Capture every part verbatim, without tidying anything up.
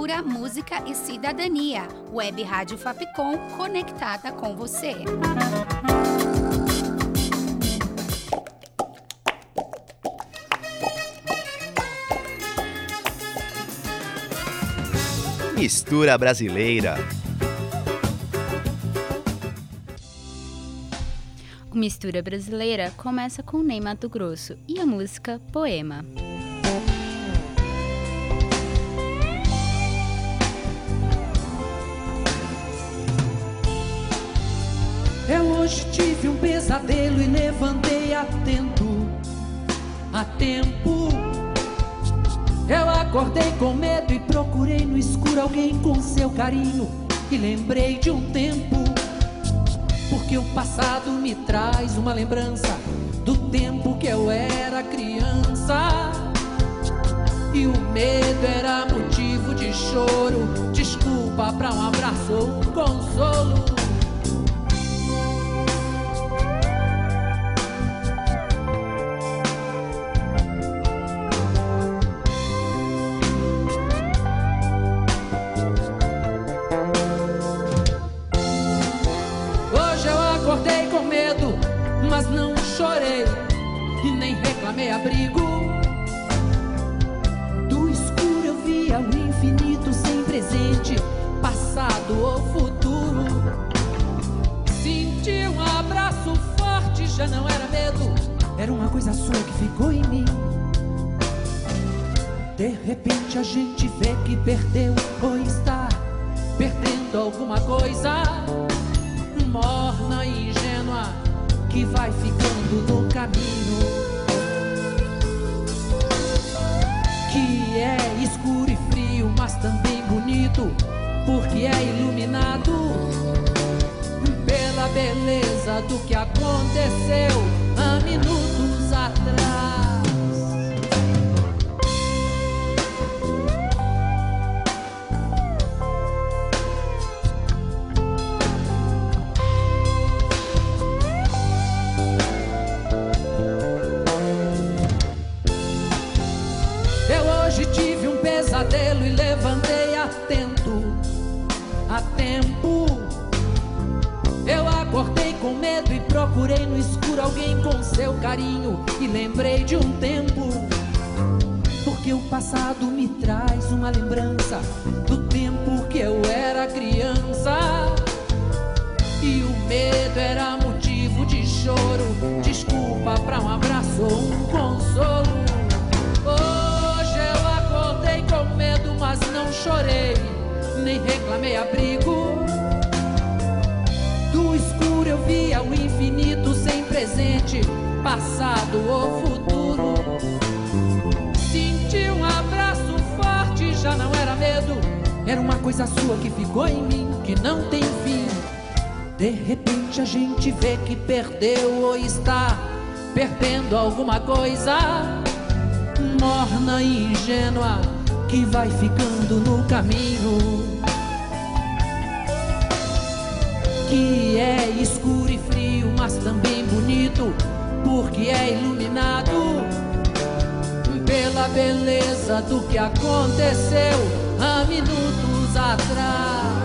cultura, música e cidadania. Web Rádio Fapcom, conectada com você. Mistura brasileira. O Mistura Brasileira começa com Ney Matogrosso e a música Poema. Eu hoje tive um pesadelo e levantei atento, a tempo. Eu acordei com medo e procurei no escuro alguém com seu carinho. E lembrei de um tempo, porque o passado me traz uma lembrança do tempo que eu era criança. E o medo era motivo de choro, desculpa pra um abraço ou um consolo. Mas não chorei e nem reclamei abrigo. Do escuro eu via o infinito sem presente, passado ou futuro. Senti um abraço forte, já não era medo, era uma coisa sua que ficou em mim. De repente a gente vê que perdeu ou está perdendo alguma coisa, morna e ingênua, que vai ficando no caminho, que é escuro e frio, mas também bonito, porque é iluminado pela beleza do que aconteceu há minutos atrás. E levantei atento, a tempo. Eu acordei com medo e procurei no escuro alguém com seu carinho. E lembrei de um tempo, porque o passado me traz uma lembrança do tempo que eu era criança. E o medo era motivo de choro, desculpa pra um abraço ou um consolo. Com medo, mas não chorei, nem reclamei abrigo. Do escuro eu via o infinito sem presente, passado ou futuro. Senti um abraço forte, já não era medo, era uma coisa sua que ficou em mim, que não tem fim. De repente a gente vê que perdeu ou está perdendo alguma coisa, morna e ingênua, que vai ficando no caminho, que é escuro e frio, mas também bonito, porque é iluminado pela beleza do que aconteceu há minutos atrás.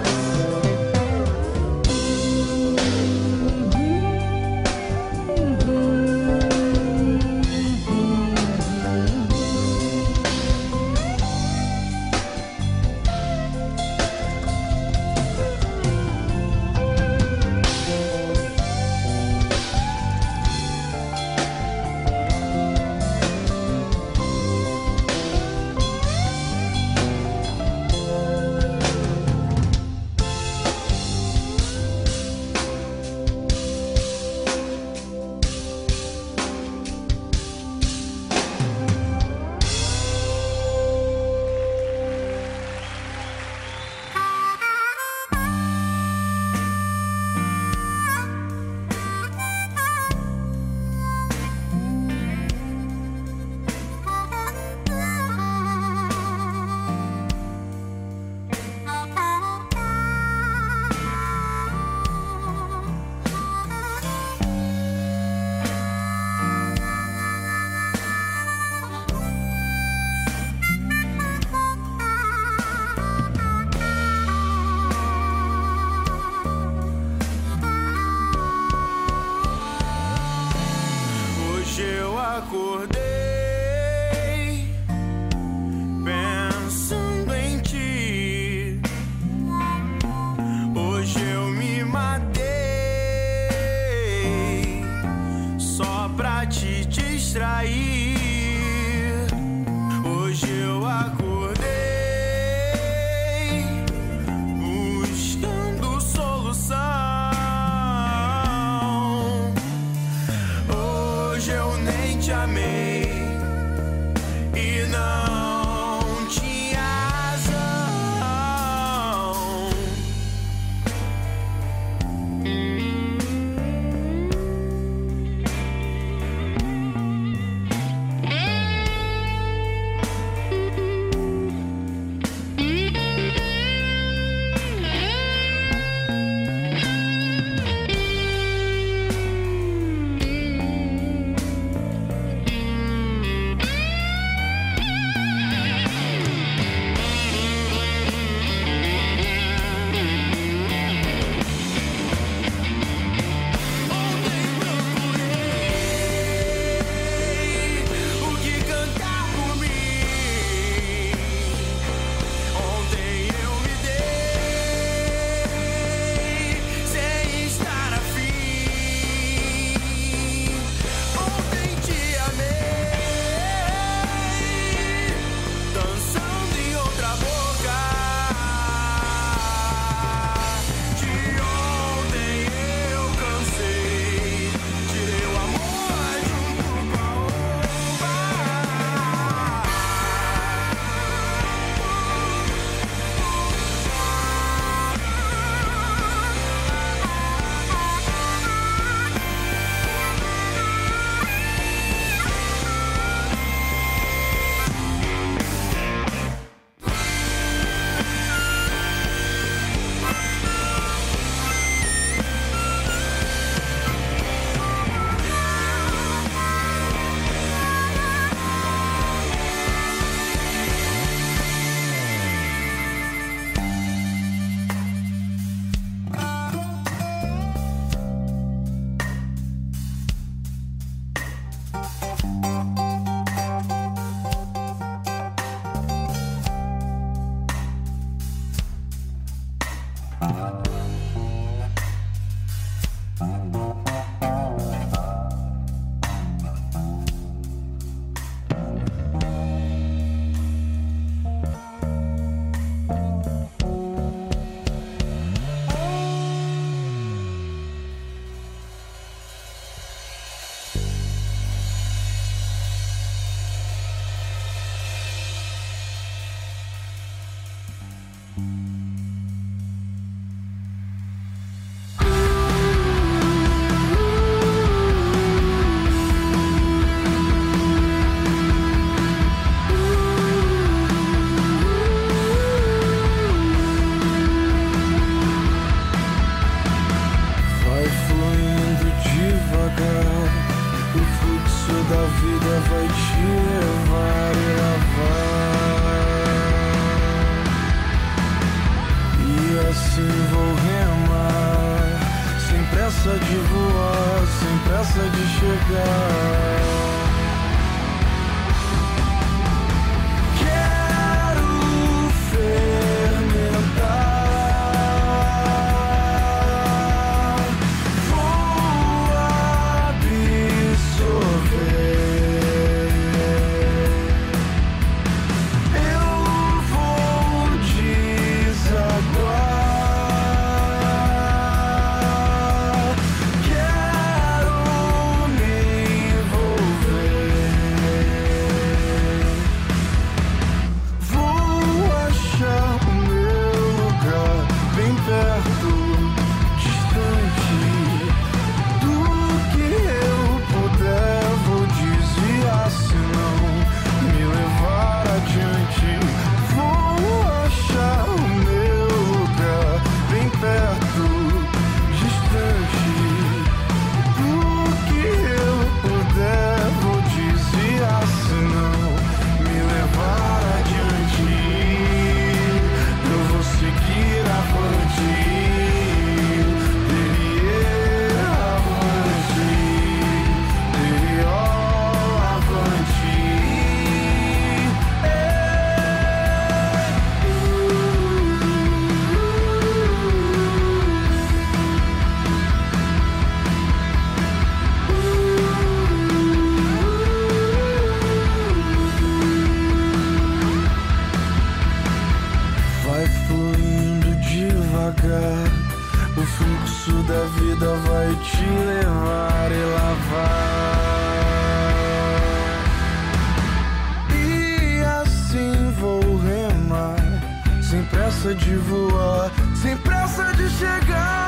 De voar, sem pressa de chegar.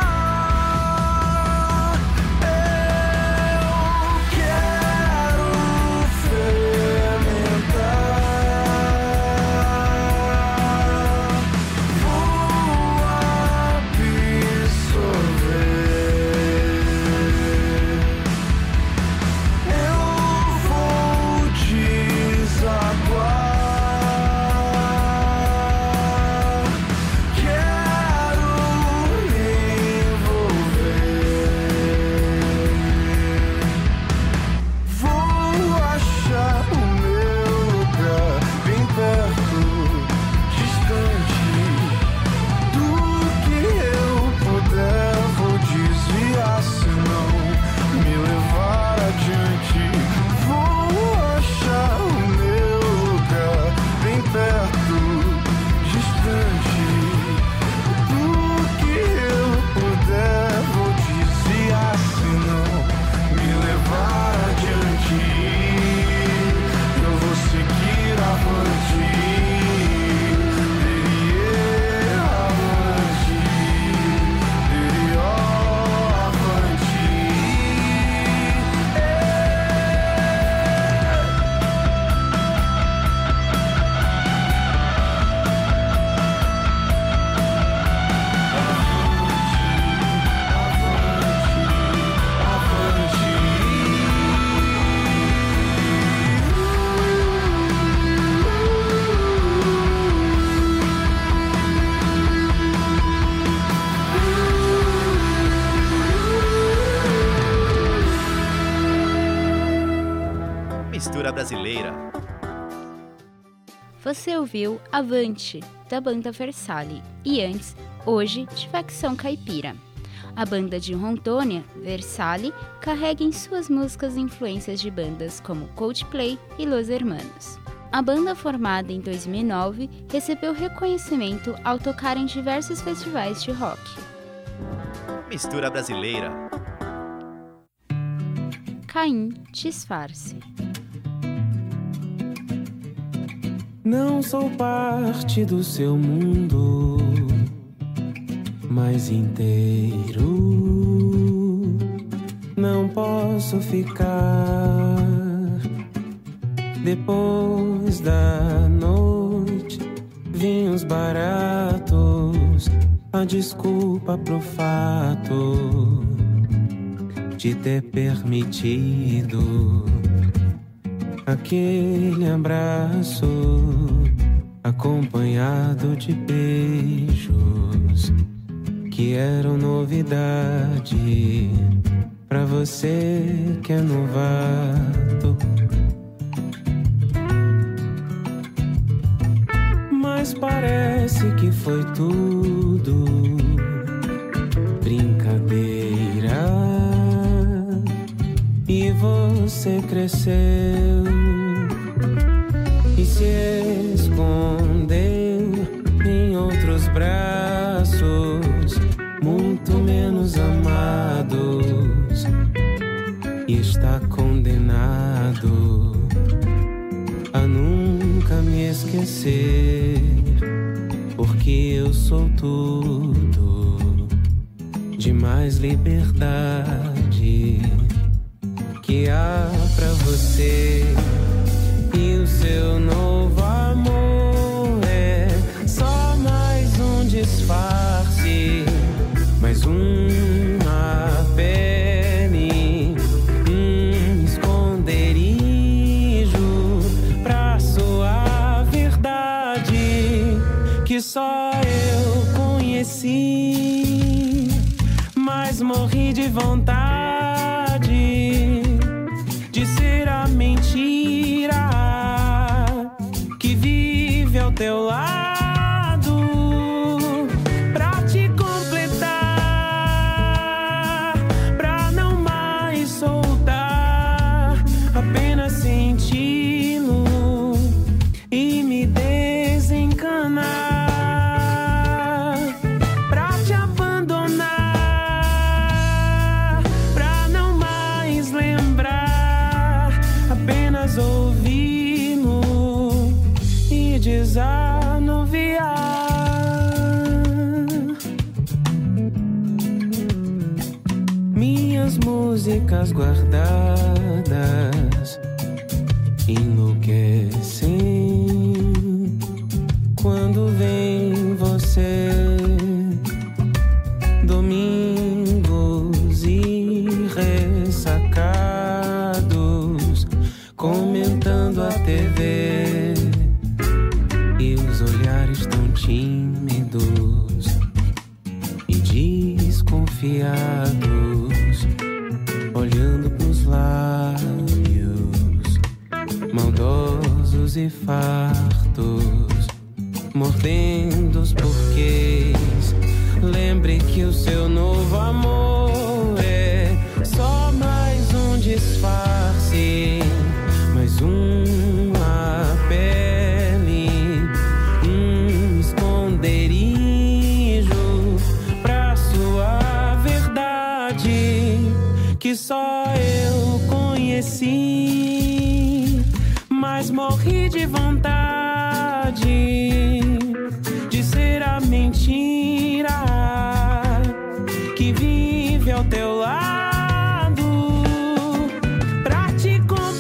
Eu quero fermentar, vou absorver. Eu vou desaguar. Mistura brasileira. Você ouviu Avante, da banda Versalhes, e antes, Hoje, de Facção Caipira. A banda de Rondônia, Versalhes, carrega em suas músicas influências de bandas como Coldplay e Los Hermanos. A banda, formada em dois mil e nove, recebeu reconhecimento ao tocar em diversos festivais de rock. Mistura brasileira. Caim, disfarce. Não sou parte do seu mundo. mais inteiro. Não posso ficar depois da noite. Vinhos baratos, a desculpa pro fato de ter permitido aquele abraço acompanhado de beijos que eram novidade pra você que é novato. Mas parece que foi tudo brincadeira e você cresceu e se escondeu em outros braços muito menos amados e está condenado a nunca me esquecer, porque eu sou tudo de mais liberdade que há pra você. E o seu novo amor é só mais um disfarce, mais uma pele, um esconderijo pra sua verdade que só eu conheci, mas morri de vontade de ser a mentira que vive ao teu lado pra te completar, pra não mais soltar, apenas senti-lo e me desencanar, pra te abandonar, pra não mais lembrar, apenas ouvi-lo e desanuviar. Minhas músicas guardadas enlouquecem quando vem você. Domingos e ressacados comentando a T V e os olhares tão tímidos e desconfiados, olhando pros lábios maldosos e fartos, mordendo os porquês. Lembre que o seu novo amor é só mais um disfarce, mais uma pele, um esconderijo pra sua verdade que só eu conheci, mas morri de vontade de ser a mentira que vive ao teu lado pra te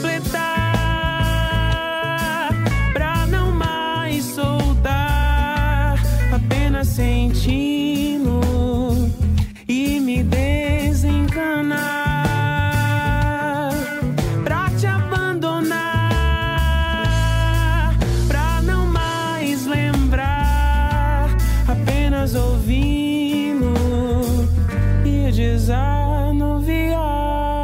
completar, pra não mais soltar, apenas senti-lo e me desencanar, pra te abandonar, pra não mais lembrar, apenas ouvi-lo e desanuviar.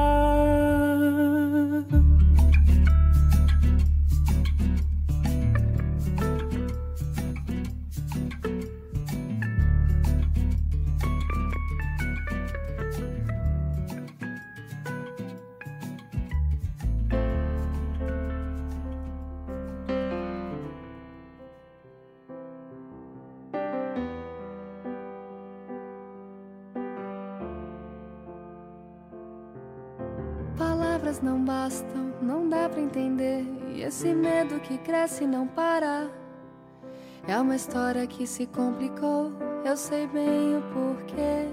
Palavras não bastam, não dá pra entender, e esse medo que cresce e não para. É uma história que se complicou, eu sei bem o porquê.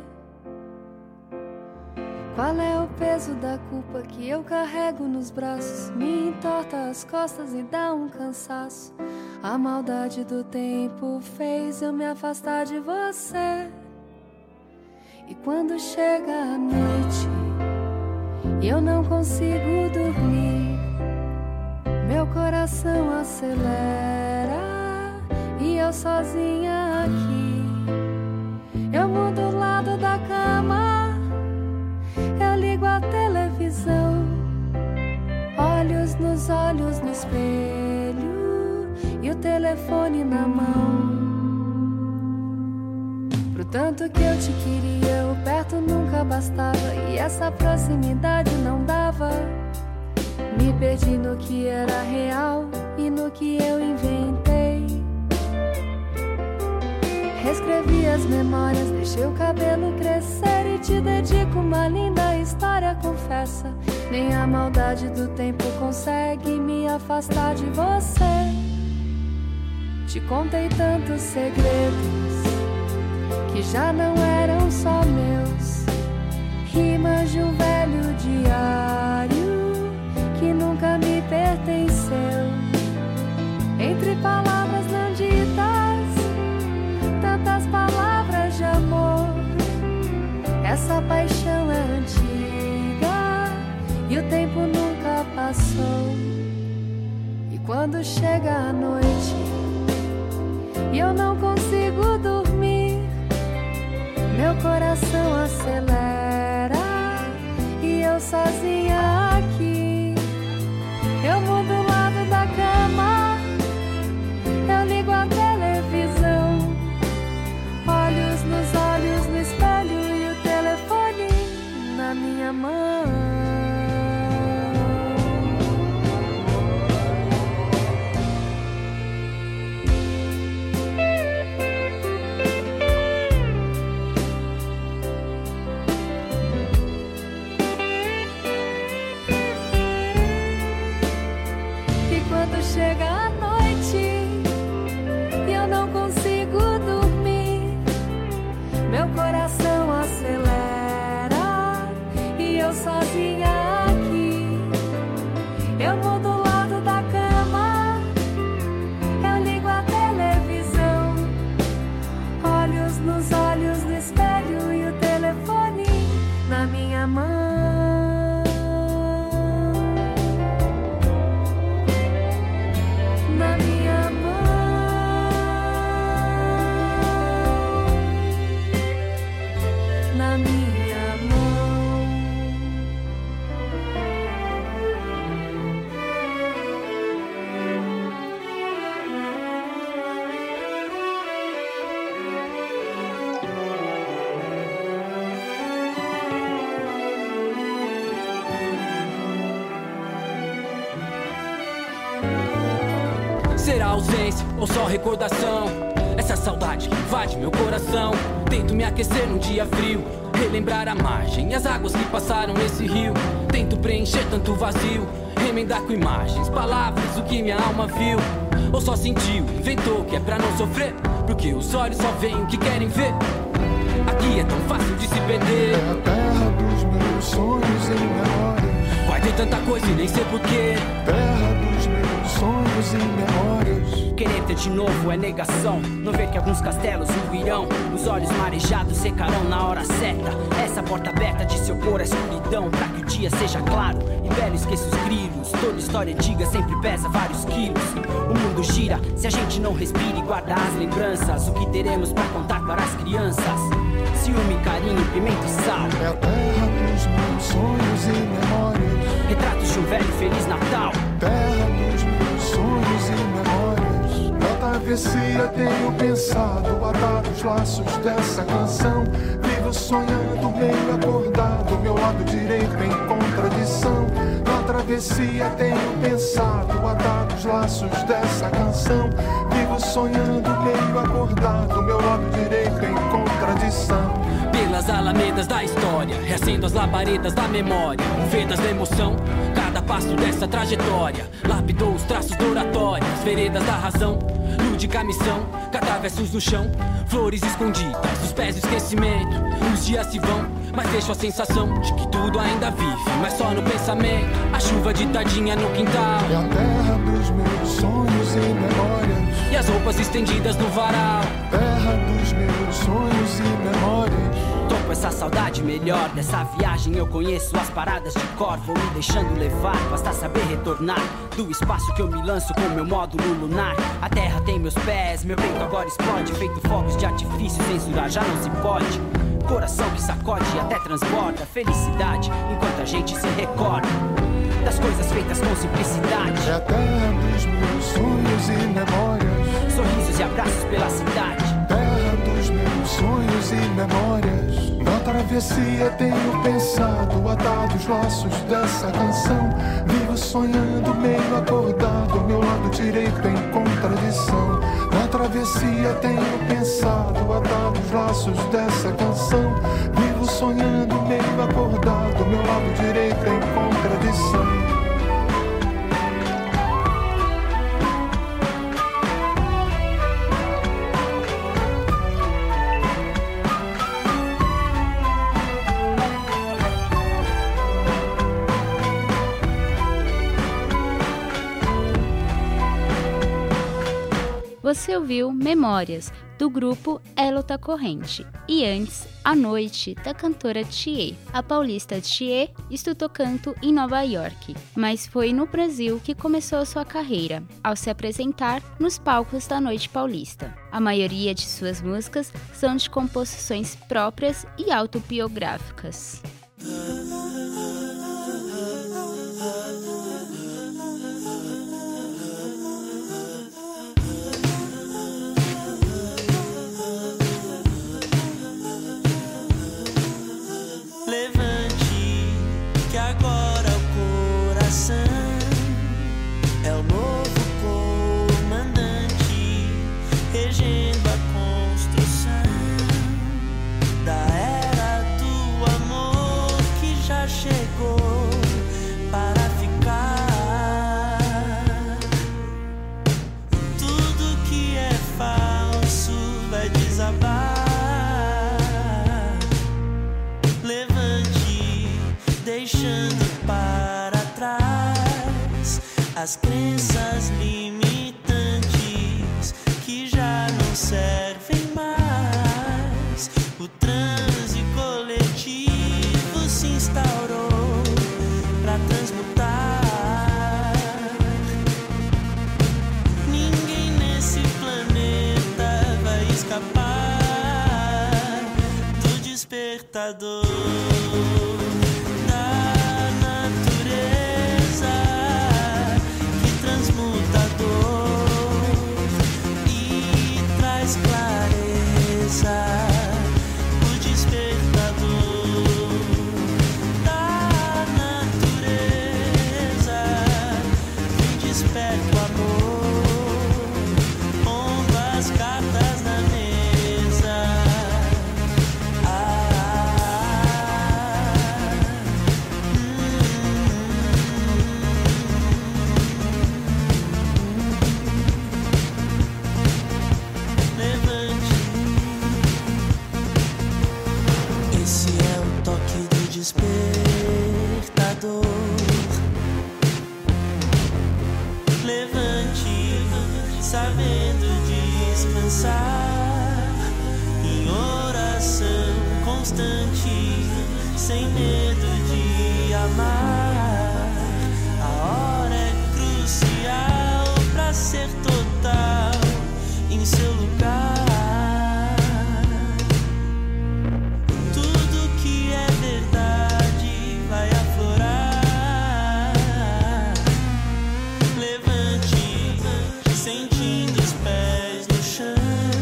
Qual é o peso da culpa que eu carrego nos braços? Me entorta as costas e dá um cansaço. A maldade do tempo fez eu me afastar de você. E quando chega a noite e eu não consigo dormir, meu coração acelera e eu sozinha aqui. Eu mudo o lado da cama, eu ligo a televisão, olhos nos olhos no espelho e o telefone na mão. Pro tanto que eu te queria, o perto nunca bastava e essa proximidade não dava. Me perdi no que era real e no que eu inventei. Reescrevi as memórias, deixei o cabelo crescer e te dedico uma linda história, confessa. Nem a maldade do tempo consegue me afastar de você. Te contei tantos segredos que já não eram só meus, rimas de um velho diário que nunca me pertenceu. Entre palavras não ditas, tantas palavras de amor. Essa paixão é antiga e o tempo nunca passou. E quando chega a noite e eu não consigo dormir, meu coração acelera e eu sozinha aqui. Eu mudo o lado da cama, eu ligo a televisão, olhos nos olhos no espelho e o telefone na minha mão. Chega a noite e eu não consigo dormir, meu coração acelera e eu sozinha aqui. Eu mudo o lado da cama, eu ligo a televisão, olhos nos olhos no espelho e o telefone na minha mão. Será ausência ou só recordação? Essa saudade que invade meu coração. Tento me aquecer num dia frio, relembrar a margem e as águas que passaram nesse rio. Tento preencher tanto vazio, remendar com imagens, palavras, o que minha alma viu. Ou só sentiu, inventou que é pra não sofrer, porque os olhos só veem o que querem ver. Aqui é tão fácil de se perder. É a terra dos meus sonhos e memórias. Guardei tanta coisa e nem sei porquê. Terra dos meus sonhos e memórias. Querer ter de novo é negação. Não ver que alguns castelos ruirão, os olhos marejados secarão na hora certa. Essa porta aberta de se opor à escuridão, pra que o dia seja claro e belo esqueça os grilos. Toda história antiga sempre pesa vários quilos. O mundo gira se a gente não respira e guarda as lembranças. O que teremos pra contar para as crianças? Ciúme, carinho, pimenta e sal. É a terra dos meus sonhos e memórias. Retratos de um velho Feliz Natal. Terra dos meus sonhos e memórias. Na travessia tenho pensado, atado os laços dessa canção. Vivo sonhando, meio acordado, meu lado direito em contradição. Na travessia tenho pensado, atado os laços dessa canção. Vivo sonhando, meio acordado, meu lado direito em contradição. Pelas alamedas da história, reacendo as labaredas da memória, vedas da emoção, cada passo dessa trajetória lapidou os traços da oratória, as veredas da razão. No pudica missão, catar versos no chão, flores escondidas, os pés do esquecimento. Os dias se vão, mas deixo a sensação de que tudo ainda vive, mas só no pensamento. A chuva ditadinha no quintal, é a terra dos meus sonhos e memórias, e as roupas estendidas no varal. Terra dos meus sonhos e memórias. Tô com essa saudade melhor dessa viagem. Eu conheço as paradas de cor, vou me deixando levar. Basta saber retornar do espaço que eu me lanço com meu módulo lunar. A terra tem meus pés, meu peito agora explode, feito fogos de artifício, censurar já não se pode. Coração que sacode e até transborda felicidade enquanto a gente se recorda das coisas feitas com simplicidade. É a terra dos meus sonhos e memórias, sorrisos e abraços pela cidade. Terra dos meus sonhos e memórias. Na travessia tenho pensado, atado os laços dessa canção. Vivo sonhando, meio acordado, meu lado direito em contradição. Na travessia tenho pensado, atado os laços dessa canção. Vivo sonhando, meio acordado, meu lado direito em contradição. Você ouviu Memórias, do grupo Elota Corrente, e antes, A Noite, da cantora Thier. A paulista Thier estudou canto em Nova York, mas foi no Brasil que começou sua carreira, ao se apresentar nos palcos da noite paulista. A maioria de suas músicas são de composições próprias e autobiográficas. As crenças limitantes que já não servem mais. O transe coletivo se instaurou pra transmutar. Ninguém nesse planeta vai escapar do despertador. Sabendo descansar em oração constante, sem medo de amar. A hora é crucial pra ser total em seu lugar. Tudo que é verdade vai aflorar. Levante, sentindo os pés no chão,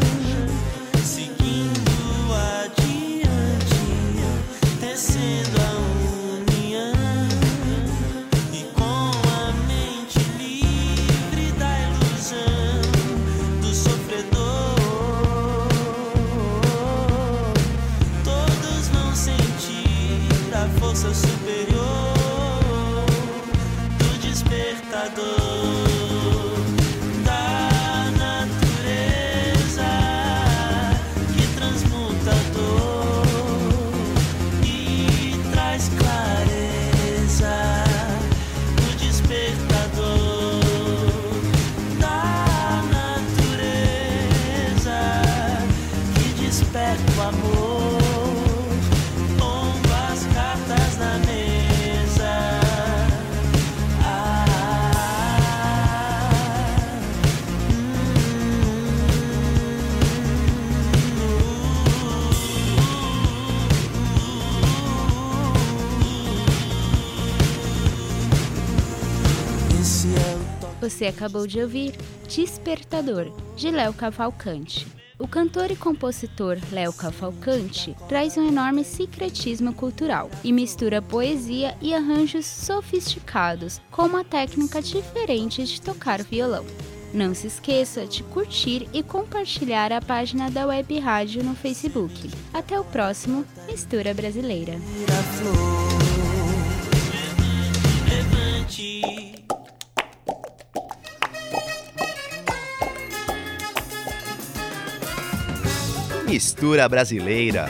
seguindo adiante, tecendo a união. Você acabou de ouvir Despertador, de Léo Cavalcante. O cantor e compositor Léo Cavalcante traz um enorme sincretismo cultural e mistura poesia e arranjos sofisticados com uma técnica diferente de tocar violão. Não se esqueça de curtir e compartilhar a página da Web Rádio no Facebook. Até o próximo Mistura Brasileira. Mistura Brasileira.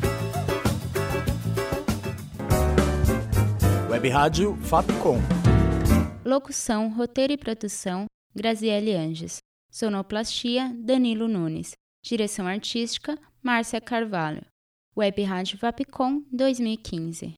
Web Rádio Fapcom. Locução, roteiro e produção, Graziele Anges. Sonoplastia, Danilo Nunes. Direção artística, Márcia Carvalho. Web Rádio Fapcom dois mil e quinze.